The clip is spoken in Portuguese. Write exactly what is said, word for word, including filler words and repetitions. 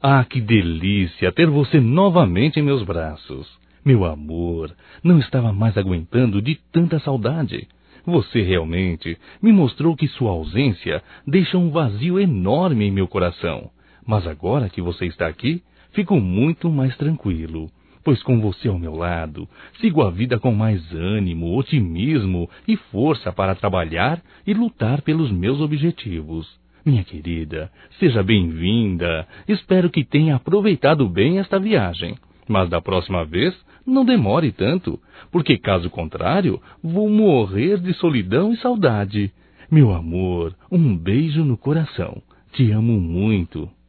Ah, que delícia ter você novamente em meus braços. Meu amor, não estava mais aguentando de tanta saudade. Você realmente me mostrou que sua ausência deixa um vazio enorme em meu coração. Mas agora que você está aqui, fico muito mais tranquilo. Pois com você ao meu lado, sigo a vida com mais ânimo, otimismo e força para trabalhar e lutar pelos meus objetivos. Minha querida, seja bem-vinda. Espero que tenha aproveitado bem esta viagem. Mas da próxima vez, não demore tanto, porque caso contrário, vou morrer de solidão e saudade. Meu amor, um beijo no coração. Te amo muito.